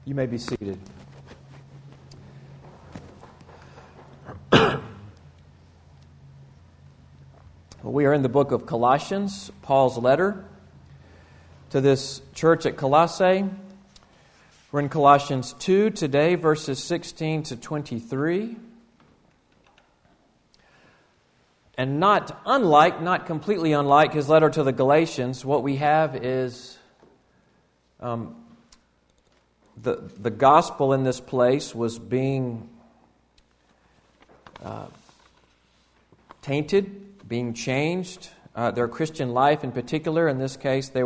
You may be seated. We are in the book of Colossians, Paul's letter to this church at Colossae. We're in Colossians 2 today, verses 16 to 23. And not completely unlike his letter to the Galatians, what we have is the gospel in this place was being tainted, being changed. Their Christian life in particular, in this case, it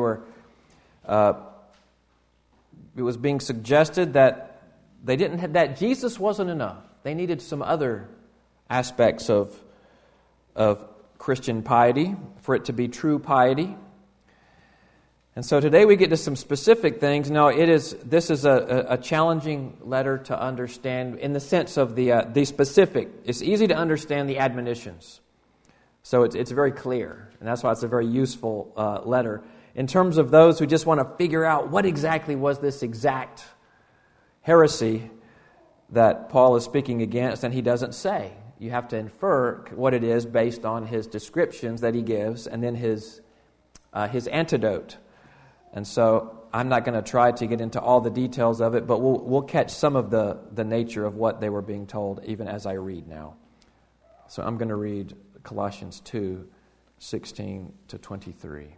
was being suggested that that Jesus wasn't enough. They needed some other aspects of Christian piety for it to be true piety. And so today we get to some specific things. Now, this is a challenging letter to understand in the sense of the specific. It's easy to understand the admonitions. So it's very clear, and that's why it's a very useful letter. In terms of those who just want to figure out what exactly was this exact heresy that Paul is speaking against, and he doesn't say. You have to infer what it is based on his descriptions that he gives, and then his antidote. And so I'm not going to try to get into all the details of it, but we'll catch some of the nature of what they were being told even as I read now. So I'm going to read Colossians 2, 16 to 23.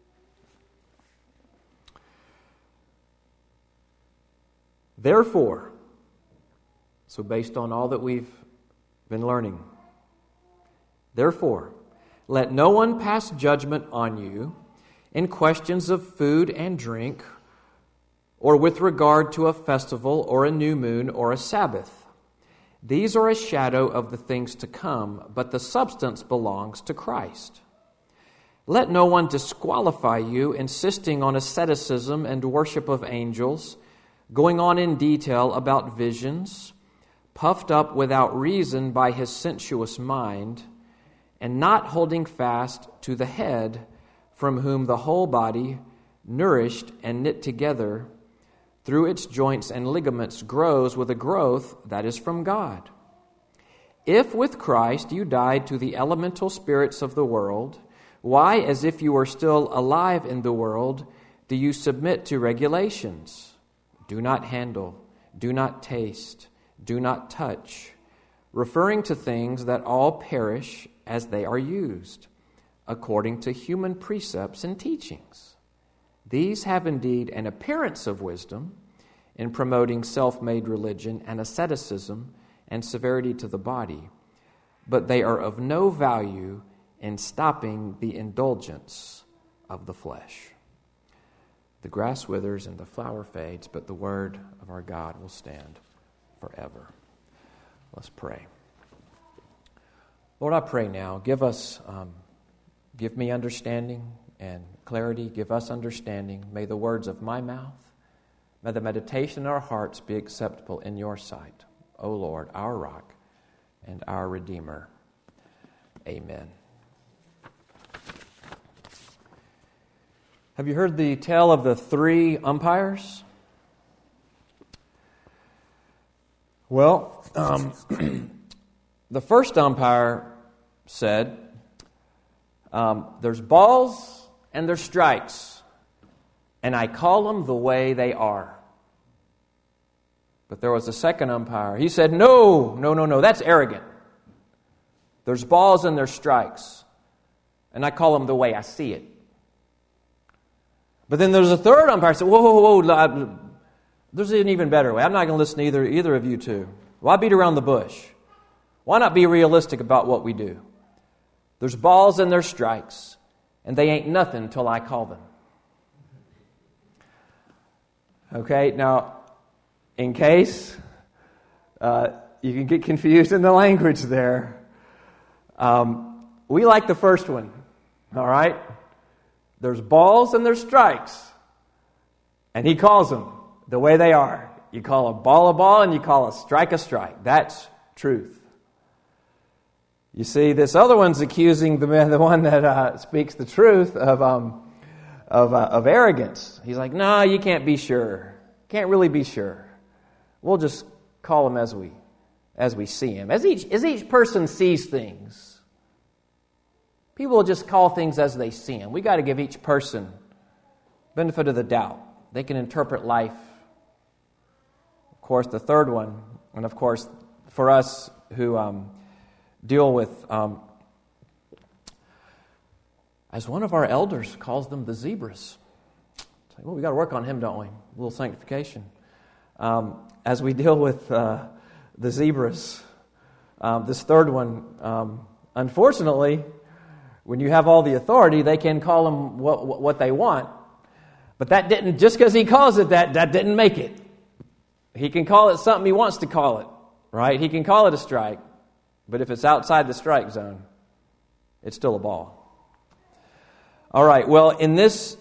Therefore, so based on all that we've been learning, therefore, let no one pass judgment on you in questions of food and drink, or with regard to a festival, or a new moon, or a Sabbath. These are a shadow of the things to come, but the substance belongs to Christ. Let no one disqualify you, insisting on asceticism and worship of angels, going on in detail about visions, puffed up without reason by his sensuous mind, and not holding fast to the head, from whom the whole body, nourished and knit together through its joints and ligaments, grows with a growth that is from God. If with Christ you died to the elemental spirits of the world, why, as if you were still alive in the world, do you submit to regulations? Do not handle, do not taste, do not touch, referring to things that all perish as they are used, according to human precepts and teachings. These have indeed an appearance of wisdom in promoting self-made religion and asceticism and severity to the body, but they are of no value in stopping the indulgence of the flesh. The grass withers and the flower fades, but the word of our God will stand forever. Let's pray. Lord, I pray now, give me understanding and clarity. Give us understanding. May the words of my mouth, may the meditation of our hearts be acceptable in your sight, O Lord, our rock and our Redeemer. Amen. Have you heard the tale of the three umpires? Well, the first umpire said, there's balls and there's strikes, and I call them the way they are. But there was a second umpire. He said, no, that's arrogant. There's balls and there's strikes, and I call them the way I see it. But then there's a third umpire who said, whoa, there's an even better way. I'm not going to listen to either of you two. Why beat around the bush? Why not be realistic about what we do? There's balls and there's strikes, and they ain't nothing till I call them. Okay, now, in case you can get confused in the language there, we like the first one, all right? There's balls and there's strikes, and he calls them the way they are. You call a ball, and you call a strike. That's truth. You see, this other one's accusing the one that speaks the truth of arrogance. He's like, no, you can't be sure. Can't really be sure. We'll just call them as we see them. As each person sees things, people will just call things as they see them. We got to give each person benefit of the doubt. They can interpret life. Of course, the third one, and of course, for us who deal with, as one of our elders calls them, the zebras. Well, we got to work on him, don't we? A little sanctification. As we deal with the zebras, this third one, unfortunately, when you have all the authority, they can call them what they want. But that didn't, just because he calls it that didn't make it. He can call it something he wants to call it, right? He can call it a strike, but if it's outside the strike zone, it's still a ball. All right, well, in this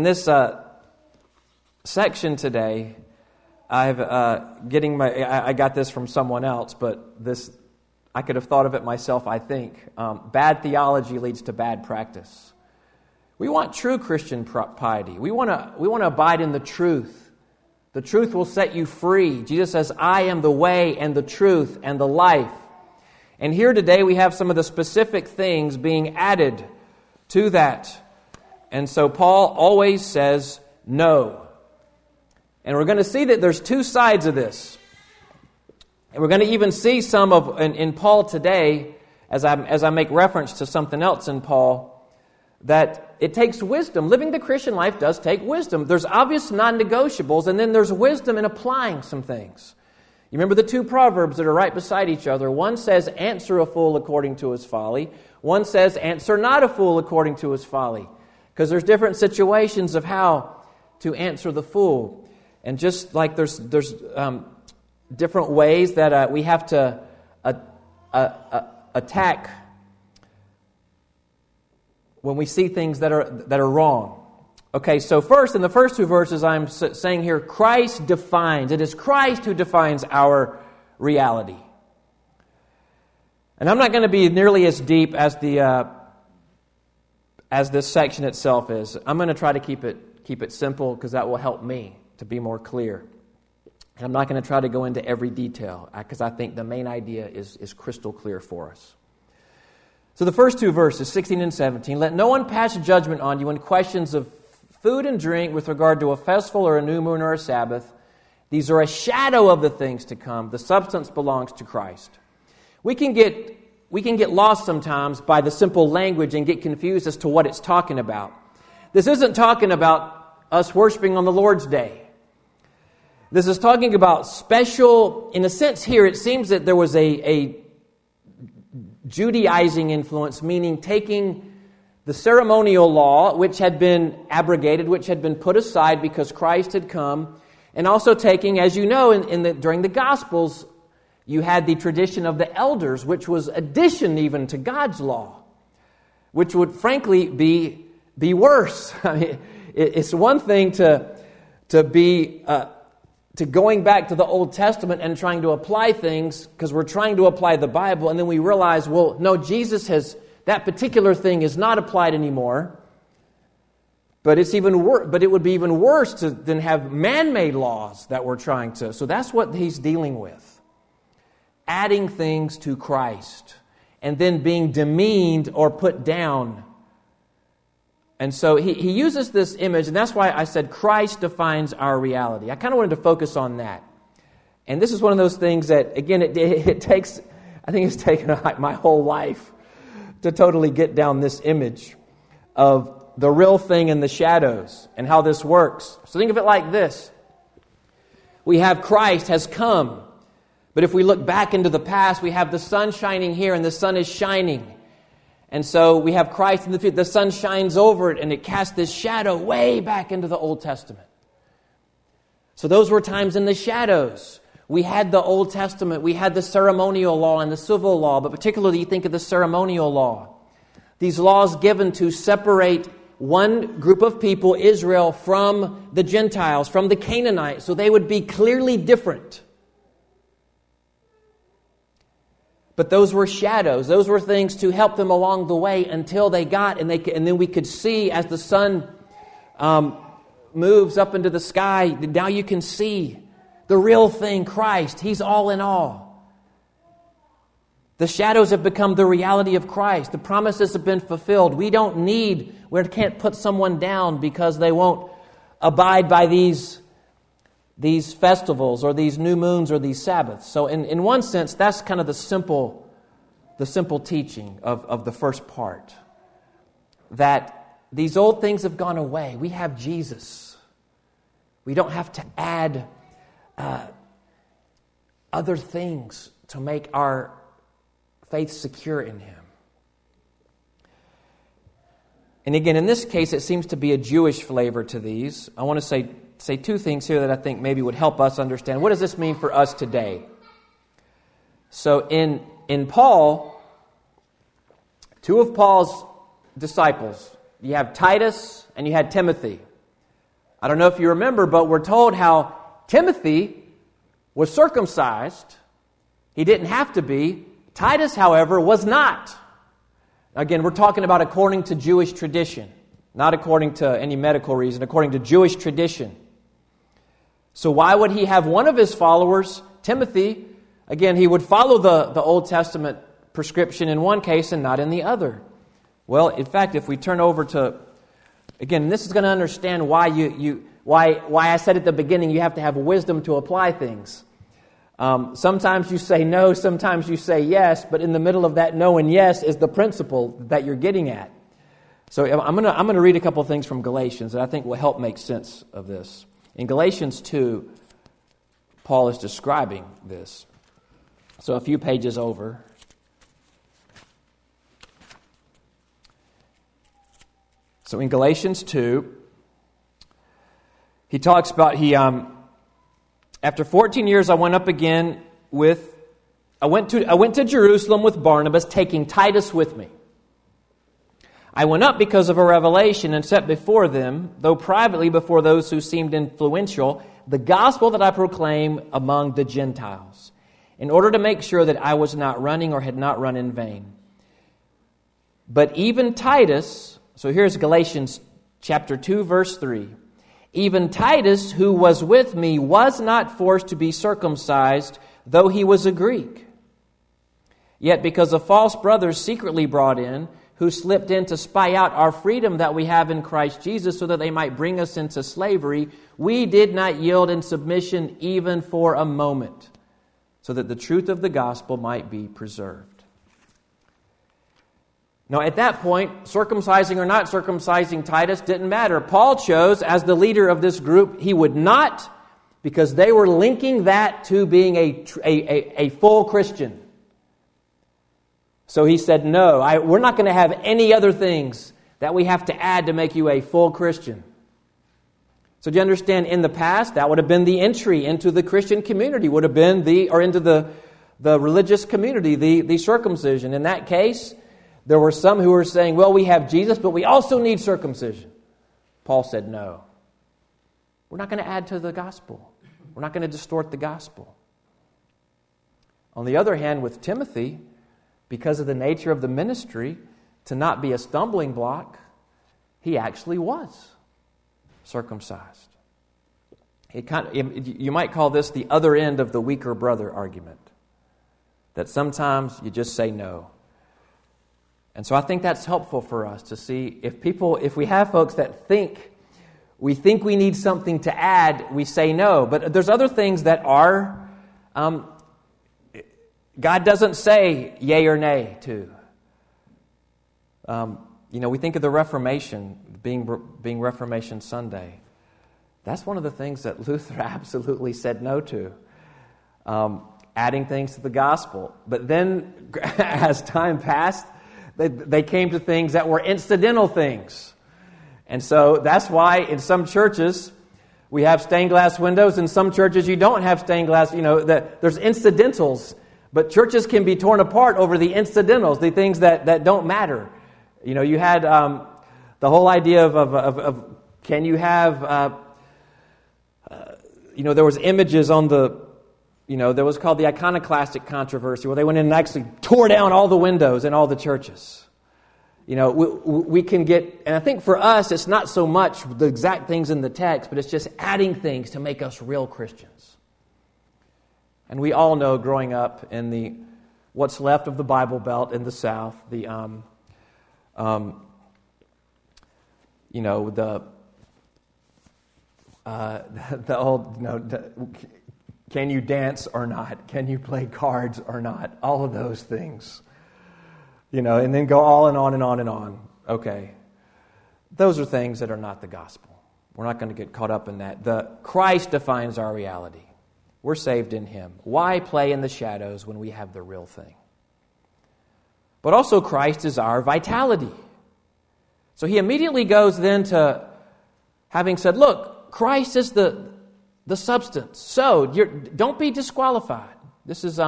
section today, I got this from someone else, but this I could have thought of it myself, I think. Bad theology leads to bad practice. We want true Christian piety. We want to abide in the truth. The truth will set you free. Jesus says, I am the way and the truth and the life. And here today we have some of the specific things being added to that. And so Paul always says no. And we're going to see that there's two sides of this. And we're going to even see some of in Paul today, as I make reference to something else in Paul, that it takes wisdom. Living the Christian life does take wisdom. There's obvious non-negotiables, and then there's wisdom in applying some things. You remember the two proverbs that are right beside each other. One says, answer a fool according to his folly. One says, answer not a fool according to his folly. Because there's different situations of how to answer the fool. And just like there's different ways that we have to attack when we see things that are wrong. Okay, so first, in the first two verses, I'm saying here, Christ defines. It is Christ who defines our reality. And I'm not going to be nearly as deep as this section itself is. I'm going to try to keep it simple because that will help me to be more clear. And I'm not going to try to go into every detail because I think the main idea is crystal clear for us. So the first two verses, 16 and 17, let no one pass judgment on you in questions of food and drink with regard to a festival or a new moon or a Sabbath. These are a shadow of the things to come. The substance belongs to Christ. We can get lost sometimes by the simple language and get confused as to what it's talking about. This isn't talking about us worshiping on the Lord's Day. This is talking about special, in a sense here, it seems that there was a Judaizing influence, meaning taking the ceremonial law, which had been abrogated, which had been put aside because Christ had come, and also taking, as you know, during the Gospels, you had the tradition of the elders, which was addition even to God's law, which would frankly be worse. I mean, it's one thing to be to going back to the Old Testament and trying to apply things because we're trying to apply the Bible, and then we realize, well, no, Jesus has, that particular thing is not applied anymore. But it's even but it would be even worse than have man-made laws that we're trying to. So that's what he's dealing with. Adding things to Christ and then being demeaned or put down. And so he uses this image, and that's why I said Christ defines our reality. I kind of wanted to focus on that. And this is one of those things that, again, it takes, I think it's taken my whole life to totally get down this image of the real thing in the shadows and how this works. So think of it like this. We have Christ has come. But if we look back into the past, we have the sun shining here, and the sun is shining. And so we have Christ in the future. The sun shines over it, and it casts this shadow way back into the Old Testament. So those were times in the shadows. We had the Old Testament. We had the ceremonial law and the civil law, but particularly you think of the ceremonial law. These laws given to separate one group of people, Israel, from the Gentiles, from the Canaanites, so they would be clearly different. But those were shadows. Those were things to help them along the way until they got, and then we could see as the sun moves up into the sky, now you can see The real thing, Christ, He's all in all. The shadows have become the reality of Christ. The promises have been fulfilled. We can't put someone down because they won't abide by these festivals or these new moons or these Sabbaths. So in one sense, that's kind of the simple teaching of the first part. That these old things have gone away. We have Jesus. We don't have to add other things to make our faith secure in Him. And again, in this case, it seems to be a Jewish flavor to these. I want to say two things here that I think maybe would help us understand. What does this mean for us today? So in Paul, two of Paul's disciples, you have Titus and you had Timothy. I don't know if you remember, but we're told how Timothy was circumcised. He didn't have to be. Titus, however, was not. Again, we're talking about according to Jewish tradition, not according to any medical reason, according to Jewish tradition. So why would he have one of his followers, Timothy, again, he would follow the Old Testament prescription in one case and not in the other? Well, in fact, if we turn over to, again, this is going to understand why why I said at the beginning you have to have wisdom to apply things. Sometimes you say no, sometimes you say yes, but in the middle of that no and yes is the principle that you're getting at. So I'm going to read a couple of things from Galatians that I think will help make sense of this. In Galatians 2, Paul is describing this. So a few pages over. So in Galatians 2, he talks about after 14 years I went to Jerusalem with Barnabas, taking Titus with me. I went up because of a revelation and set before them, though privately before those who seemed influential, the gospel that I proclaim among the Gentiles, in order to make sure that I was not running or had not run in vain. But even Titus, so here's Galatians chapter 2, verse 3. Even Titus, who was with me, was not forced to be circumcised, though he was a Greek. Yet because of false brothers secretly brought in, who slipped in to spy out our freedom that we have in Christ Jesus, so that they might bring us into slavery, we did not yield in submission even for a moment, so that the truth of the gospel might be preserved. Now, at that point, circumcising or not circumcising Titus didn't matter. Paul chose, as the leader of this group, he would not, because they were linking that to being a full Christian. So he said, no, we're not going to have any other things that we have to add to make you a full Christian. So do you understand, in the past, that would have been the entry into the Christian community, would have been into the religious community, the circumcision. In that case, there were some who were saying, well, we have Jesus, but we also need circumcision. Paul said, no. We're not going to add to the gospel. We're not going to distort the gospel. On the other hand, with Timothy, because of the nature of the ministry, to not be a stumbling block, he actually was circumcised. You might call this the other end of the weaker brother argument, that sometimes you just say no. And so I think that's helpful for us to see if we have folks that think we need something to add, we say no. But there's other things that are, God doesn't say yay or nay to. We think of the Reformation being Reformation Sunday. That's one of the things that Luther absolutely said no to. Adding things to the gospel. But then, as time passed, they came to things that were incidental things. And so that's why in some churches we have stained glass windows. In some churches you don't have stained glass. There's incidentals. But churches can be torn apart over the incidentals, the things that don't matter. You had the whole idea of can you have, there was images on there was called the iconoclastic controversy, where they went in and actually tore down all the windows in all the churches. We can get, and I think for us, it's not so much the exact things in the text, but it's just adding things to make us real Christians. And we all know, growing up in the what's left of the Bible Belt in the South, the old, can you dance or not? Can you play cards or not? All of those things. And then go on and on and on and on. Okay. Those are things that are not the gospel. We're not going to get caught up in that. Christ defines our reality. We're saved in Him. Why play in the shadows when we have the real thing? But also Christ is our vitality. So he immediately goes then to having said, look, Christ is the substance. So don't be disqualified. This is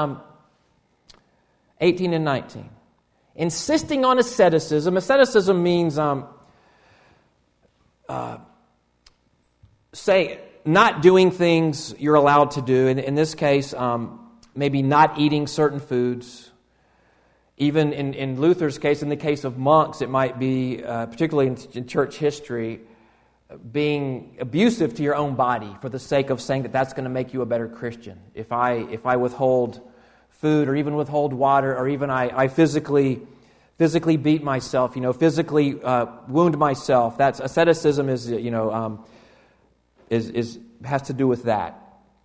18 and 19. Insisting on asceticism. Asceticism means say not doing things you're allowed to do. In this case, maybe not eating certain foods. Even in Luther's case, in the case of monks, it might be, particularly in church history, being abusive to your own body for the sake of saying that that's going to make you a better Christian. If I withhold food or even withhold water or even I physically beat myself, physically wound myself, that's asceticism has to do with that.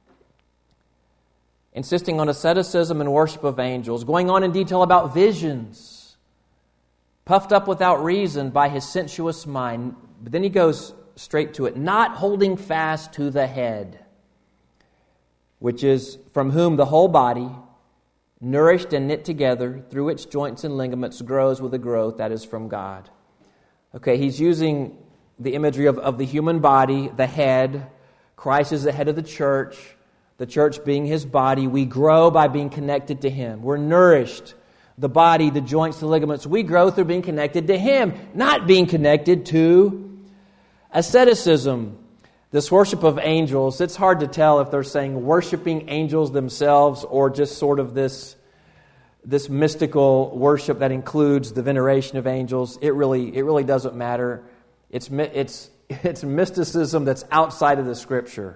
Insisting on asceticism and worship of angels, going on in detail about visions, puffed up without reason by his sensuous mind. But then he goes straight to it, not holding fast to the head, which is from whom the whole body, nourished and knit together through its joints and ligaments, grows with a growth that is from God. Okay, he's using the imagery of the human body, the head. Christ is the head of the church being His body. We grow by being connected to Him. We're nourished. The body, the joints, the ligaments, we grow through being connected to Him, not being connected to asceticism. This worship of angels, it's hard to tell if they're saying worshiping angels themselves or just sort of this mystical worship that includes the veneration of angels. It really doesn't matter. It's mysticism that's outside of the Scripture.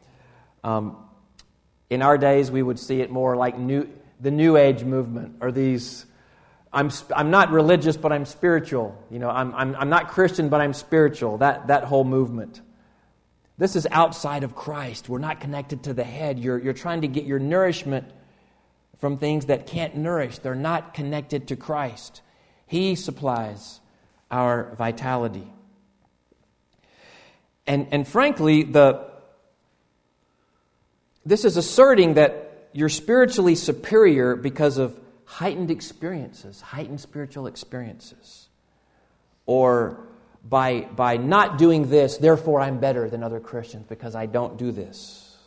In our days, we would see it more like the New Age movement, or these. I'm not religious, but I'm spiritual. I'm not Christian, but I'm spiritual. That whole movement. This is outside of Christ. We're not connected to the head. You're trying to get your nourishment from things that can't nourish. They're not connected to Christ. He supplies our vitality. And frankly, this is asserting that you're spiritually superior because of heightened spiritual experiences. Or by not doing this, therefore I'm better than other Christians because I don't do this.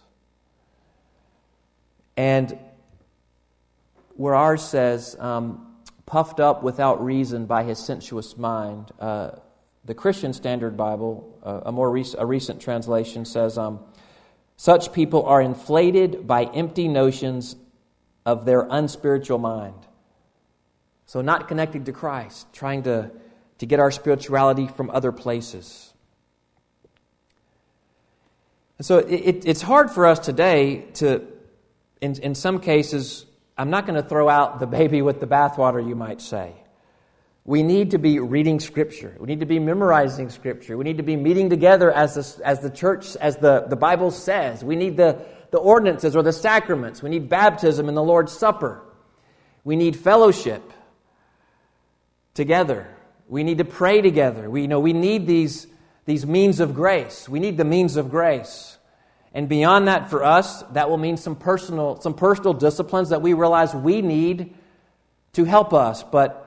And where ours says, puffed up without reason by his sensuous mind, the Christian Standard Bible, a recent translation says, such people are inflated by empty notions of their unspiritual mind. So not connected to Christ, trying to get our spirituality from other places. And so it's hard for us today to, in some cases, I'm not going to throw out the baby with the bathwater, you might say. We need to be reading Scripture. We need to be memorizing Scripture. We need to be meeting together as the church, as the Bible says. We need the ordinances or the sacraments. We need baptism and the Lord's Supper. We need fellowship together. We need to pray together. We need these means of grace. We need the means of grace. And beyond that, for us, that will mean some personal disciplines that we realize we need to help us. But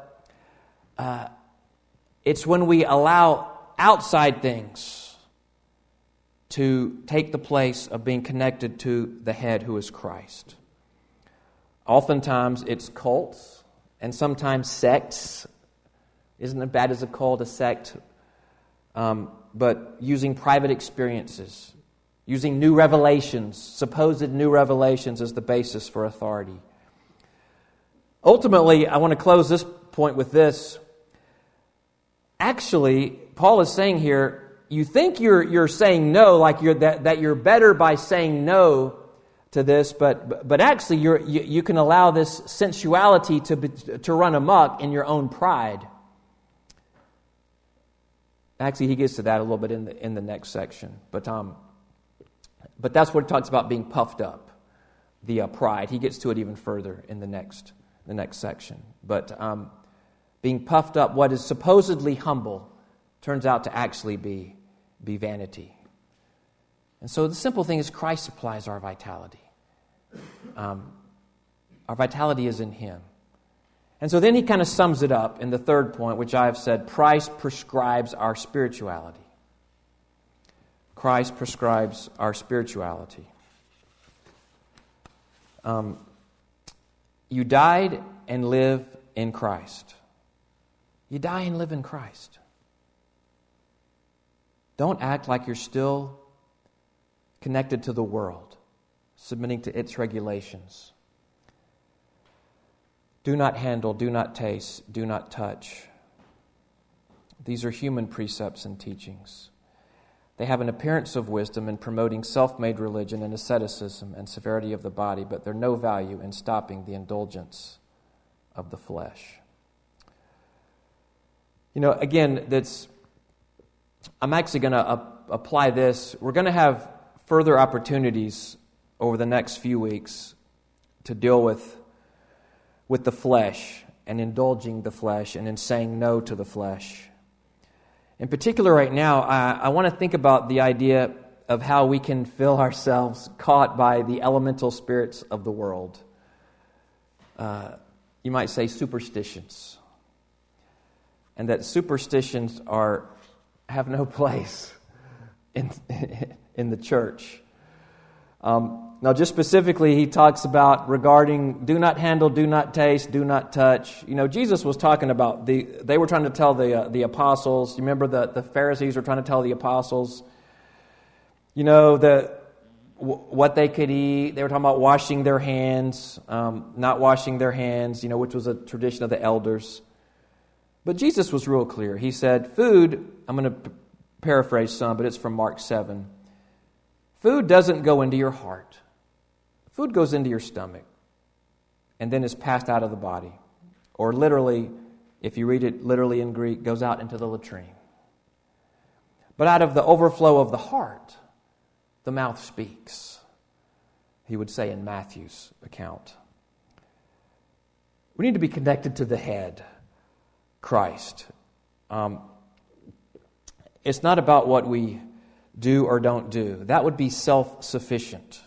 it's when we allow outside things to take the place of being connected to the head who is Christ. Oftentimes it's cults and sometimes sects. Isn't it bad as a cult, a sect? But using private experiences, using new revelations, supposed new revelations as the basis for authority. Ultimately, I want to close this point with this. Actually, Paul is saying here, you think you're saying no, like that you're better by saying no, to this, but actually you can allow this sensuality to run amok in your own pride. Actually, he gets to that a little bit in the next section, but that's what he talks about being puffed up, the pride. He gets to it even further in the next section. But being puffed up, what is supposedly humble, turns out to actually be vanity. And so the simple thing is Christ supplies our vitality. Our vitality is in Him. And so then he kind of sums it up in the third point, which I have said, Christ prescribes our spirituality. Christ prescribes our spirituality. You died and live in Christ. You die and live in Christ. Don't act like you're still connected to the world, submitting to its regulations. Do not handle, do not taste, do not touch. These are human precepts and teachings. They have an appearance of wisdom in promoting self-made religion and asceticism and severity of the body, but they're no value in stopping the indulgence of the flesh. Again, I'm actually going to apply this. We're going to have further opportunities over the next few weeks to deal with the flesh and indulging the flesh and in saying no to the flesh. In particular right now, I want to think about the idea of how we can feel ourselves caught by the elemental spirits of the world. You might say superstitions. And that superstitions have no place in the church. Now, just specifically, he talks about regarding do not handle, do not taste, do not touch. Jesus was talking about they were trying to tell the apostles. You remember the Pharisees were trying to tell the apostles, what they could eat. They were talking about washing their hands, not washing their hands, which was a tradition of the elders. But Jesus was real clear. He said, food, I'm going to paraphrase some, but it's from Mark 7. Food doesn't go into your heart. Food goes into your stomach and then is passed out of the body. Or literally, if you read it literally in Greek, goes out into the latrine. But out of the overflow of the heart, the mouth speaks, he would say in Matthew's account. We need to be connected to the head, Christ. It's not about what we do or don't do. That would be self-sufficient.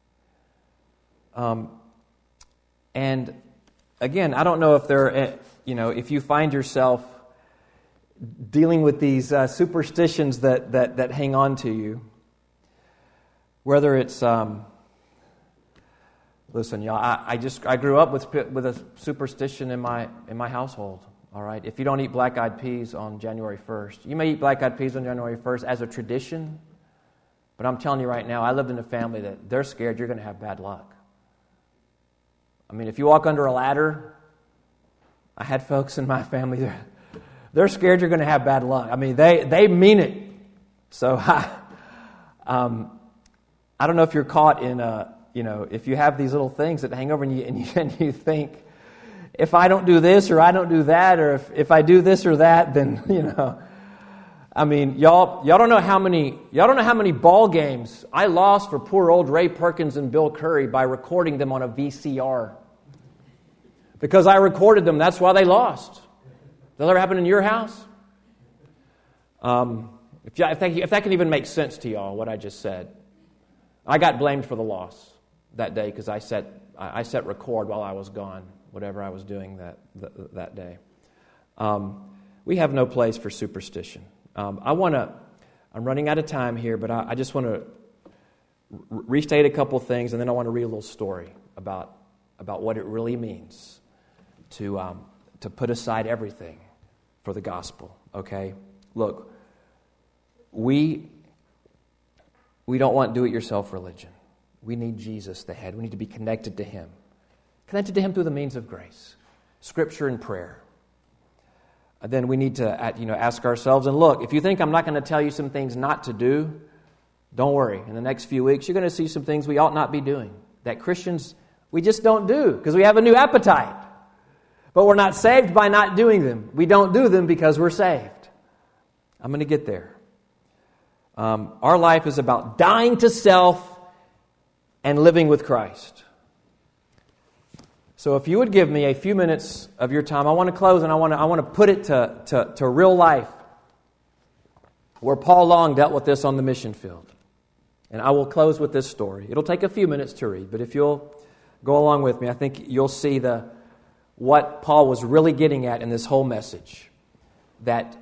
And again, I don't know if if you find yourself dealing with these superstitions that hang on to you, whether it's listen, y'all. I grew up with a superstition in my household. All right, if you don't eat black-eyed peas on January 1st, you may eat black-eyed peas on January 1st as a tradition, but I'm telling you right now, I lived in a family that they're scared you're going to have bad luck. I mean, if you walk under a ladder, I had folks in my family, they're scared you're going to have bad luck. I mean, they mean it. So I don't know if you're caught in, if you have these little things that hang over and you think, if I don't do this or I don't do that, or if I do this or that, then, I mean, y'all don't know how many ball games I lost for poor old Ray Perkins and Bill Curry by recording them on a VCR. Because I recorded them, that's why they lost. Does that ever happen in your house? If that can even make sense to y'all, what I just said. I got blamed for the loss that day because I set record while I was gone, whatever I was doing that day. We have no place for superstition. I'm running out of time here, but I just want to restate a couple things, and then I want to read a little story about what it really means to put aside everything for the gospel. Okay, look, we don't want do-it-yourself religion. We need Jesus, the head. We need to be connected to Him through the means of grace, Scripture and prayer. Then we need to ask ourselves, and look, if you think I'm not going to tell you some things not to do, don't worry. In the next few weeks, you're going to see some things we ought not be doing that Christians, we just don't do because we have a new appetite. But we're not saved by not doing them. We don't do them because we're saved. I'm going to get there. Our life is about dying to self and living with Christ. So if you would give me a few minutes of your time, I want to close and I want to put it to real life, where Paul Long dealt with this on the mission field. And I will close with this story. It'll take a few minutes to read, but if you'll go along with me, I think you'll see what Paul was really getting at in this whole message. That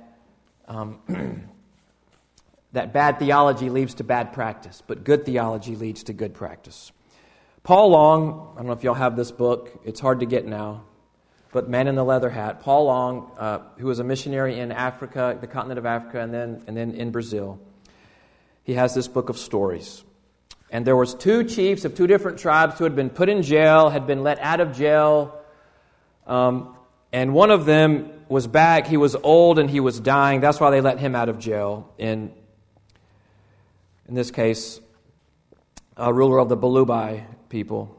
that bad theology leads to bad practice, but good theology leads to good practice. Paul Long, I don't know if y'all have this book. It's hard to get now, but Man in the Leather Hat. Paul Long, who was a missionary in Africa, the continent of Africa, and then in Brazil. He has this book of stories. And there was two chiefs of two different tribes who had been put in jail, had been let out of jail. And one of them was back. He was old and he was dying. That's why they let him out of jail. In this case, a ruler of the Balubai people.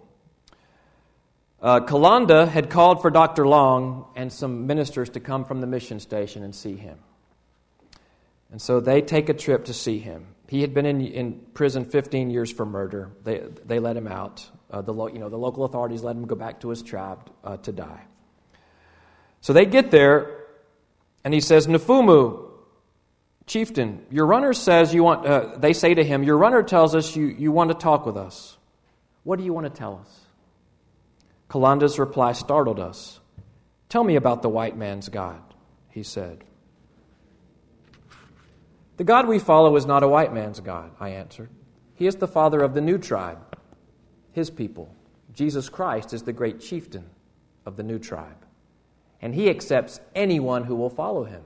Kalanda had called for Dr. Long and some ministers to come from the mission station and see him. And so they take a trip to see him. He had been in prison 15 years for murder. They let him out. The local authorities let him go back to his tribe to die. So they get there, and he says, "Nefumu, chieftain, your runner says you want." They say to him, "Your runner tells us you want to talk with us. What do you want to tell us?" Kalanda's reply startled us. "Tell me about the white man's God," he said. "The God we follow is not a white man's God," I answered. "He is the father of the new tribe, his people. Jesus Christ is the great chieftain of the new tribe, and he accepts anyone who will follow him."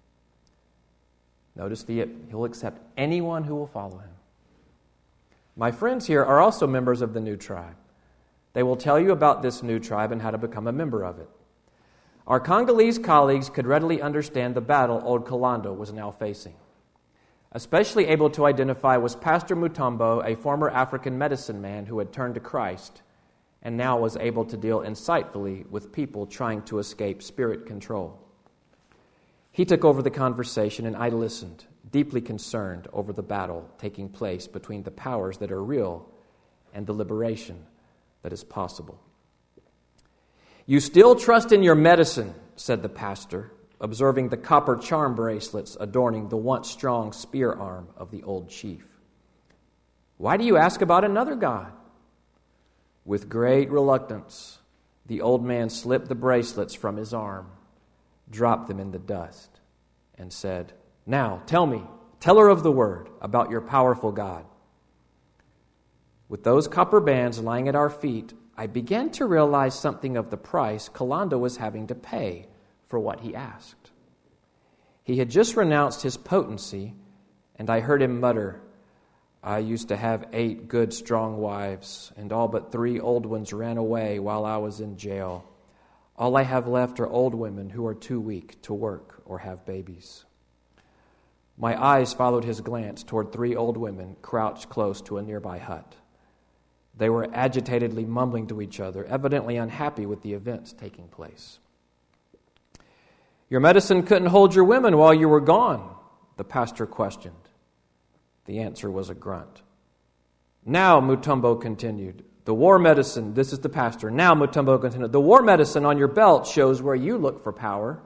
Notice he'll accept anyone who will follow him. My friends here are also members of the new tribe. They will tell you about this new tribe and how to become a member of it. Our Congolese colleagues could readily understand the battle old Kalanda was now facing. Especially able to identify was Pastor Mutombo, a former African medicine man who had turned to Christ and now was able to deal insightfully with people trying to escape spirit control. He took over the conversation and I listened, deeply concerned over the battle taking place between the powers that are real and the liberation that is possible. "You still trust in your medicine," said the pastor, observing the copper charm bracelets adorning the once strong spear arm of the old chief. "Why do you ask about another God?" With great reluctance, the old man slipped the bracelets from his arm, dropped them in the dust, and said, "Now, tell me, teller of the word, about your powerful God." With those copper bands lying at our feet, I began to realize something of the price Kalanda was having to pay for what he asked. He had just renounced his potency, and I heard him mutter, "I used to have 8 good, strong wives, and all but 3 old ones ran away while I was in jail. All I have left are old women who are too weak to work or have babies." My eyes followed his glance toward 3 old women crouched close to a nearby hut. They were agitatedly mumbling to each other, evidently unhappy with the events taking place. "Your medicine couldn't hold your women while you were gone?" the pastor questioned. The answer was a grunt. "Now," Mutombo continued, "the war medicine," this is the pastor, "now," Mutombo continued, "the war medicine on your belt shows where you look for power."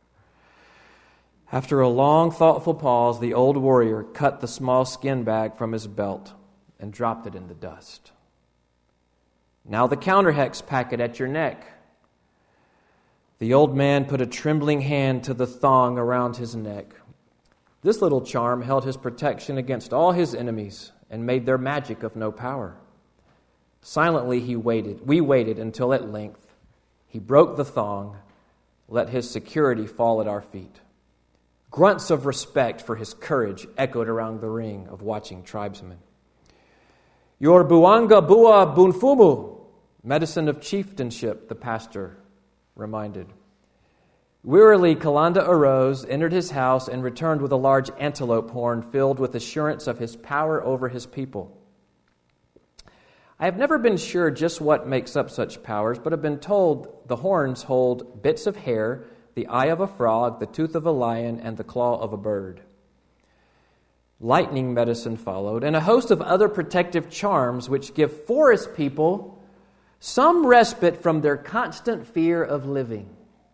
After a long, thoughtful pause, the old warrior cut the small skin bag from his belt and dropped it in the dust. "Now the counterhex packet at your neck." The old man put a trembling hand to the thong around his neck. This little charm held his protection against all his enemies and made their magic of no power. Silently we waited until at length he broke the thong, let his security fall at our feet. Grunts of respect for his courage echoed around the ring of watching tribesmen. "Your buanga bua bunfumu," medicine of chieftainship, the pastor reminded. Wearily, Kalanda arose, entered his house, and returned with a large antelope horn filled with assurance of his power over his people. I have never been sure just what makes up such powers, but have been told the horns hold bits of hair, the eye of a frog, the tooth of a lion, and the claw of a bird. Lightning medicine followed, and a host of other protective charms which give forest people some respite from their constant fear of living.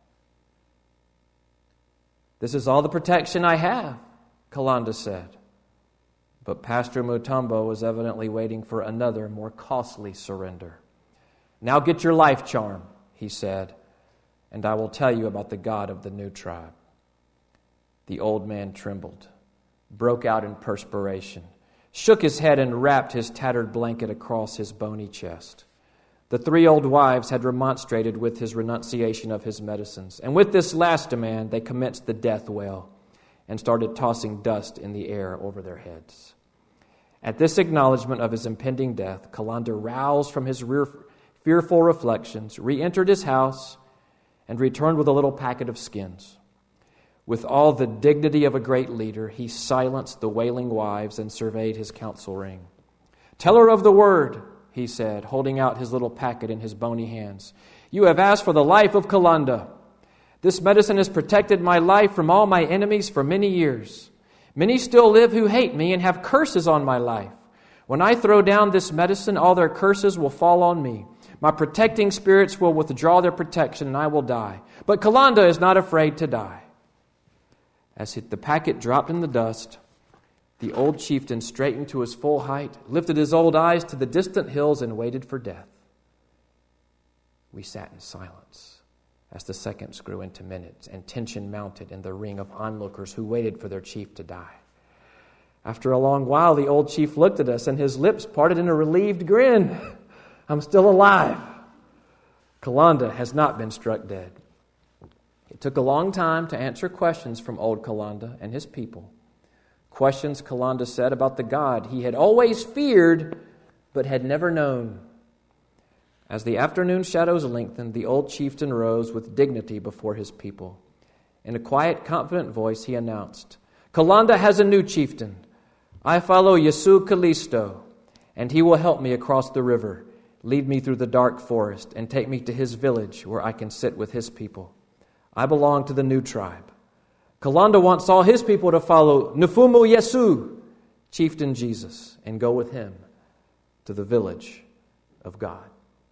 This is all the protection I have, Kalanda said. But Pastor Mutombo was evidently waiting for another, more costly surrender. Now get your life charm, he said, and I will tell you about the God of the new tribe. The old man trembled, broke out in perspiration, shook his head and wrapped his tattered blanket across his bony chest. The 3 old wives had remonstrated with his renunciation of his medicines, and with this last demand they commenced the death wail and started tossing dust in the air over their heads. At this acknowledgement of his impending death, Kalanda roused from his fearful reflections, re-entered his house, and returned with a little packet of skins. With all the dignity of a great leader, he silenced the wailing wives and surveyed his council ring. "Tell her of the word," he said, holding out his little packet in his bony hands. "You have asked for the life of Kalanda. This medicine has protected my life from all my enemies for many years. Many still live who hate me and have curses on my life. When I throw down this medicine, all their curses will fall on me. My protecting spirits will withdraw their protection and I will die. But Kalanda is not afraid to die." As the packet dropped in the dust, the old chieftain straightened to his full height, lifted his old eyes to the distant hills, and waited for death. We sat in silence as the seconds grew into minutes and tension mounted in the ring of onlookers who waited for their chief to die. After a long while, the old chief looked at us and his lips parted in a relieved grin. "I'm still alive. Kalanda has not been struck dead." It took a long time to answer questions from old Kalanda and his people. Questions, Kalanda said, about the God he had always feared but had never known. As the afternoon shadows lengthened, the old chieftain rose with dignity before his people. In a quiet, confident voice, he announced, "Kalanda has a new chieftain. I follow Yesu Callisto, and he will help me across the river, lead me through the dark forest, and take me to his village where I can sit with his people. I belong to the new tribe. Kalanda wants all his people to follow Nufumu Yesu, Chieftain Jesus, and go with him to the village of God."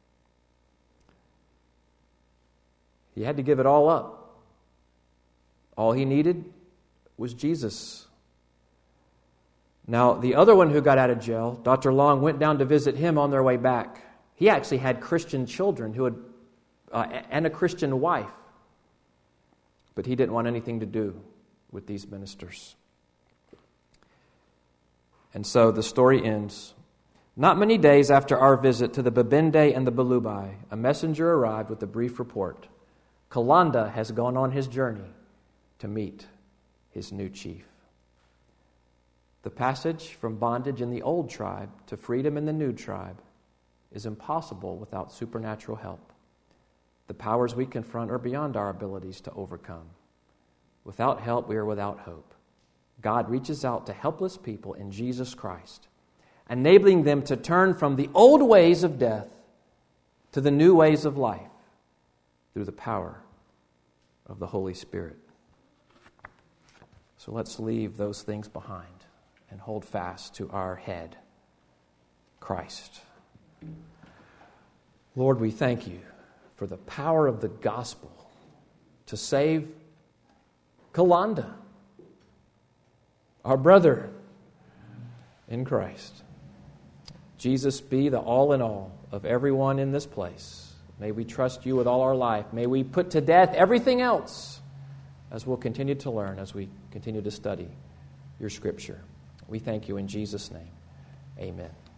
He had to give it all up. All he needed was Jesus. Now, the other one who got out of jail, Dr. Long, went down to visit him on their way back. He actually had Christian children and a Christian wife. But he didn't want anything to do with these ministers. And so the story ends. Not many days after our visit to the Babende and the Balubai, a messenger arrived with a brief report. Kalanda has gone on his journey to meet his new chief. The passage from bondage in the old tribe to freedom in the new tribe is impossible without supernatural help. The powers we confront are beyond our abilities to overcome. Without help, we are without hope. God reaches out to helpless people in Jesus Christ, enabling them to turn from the old ways of death to the new ways of life through the power of the Holy Spirit. So let's leave those things behind and hold fast to our head, Christ. Lord, we thank you for the power of the gospel to save Kalanda, our brother in Christ. Jesus, be the all in all of everyone in this place. May we trust you with all our life. May we put to death everything else as we'll continue to learn, as we continue to study your Scripture. We thank you in Jesus' name. Amen.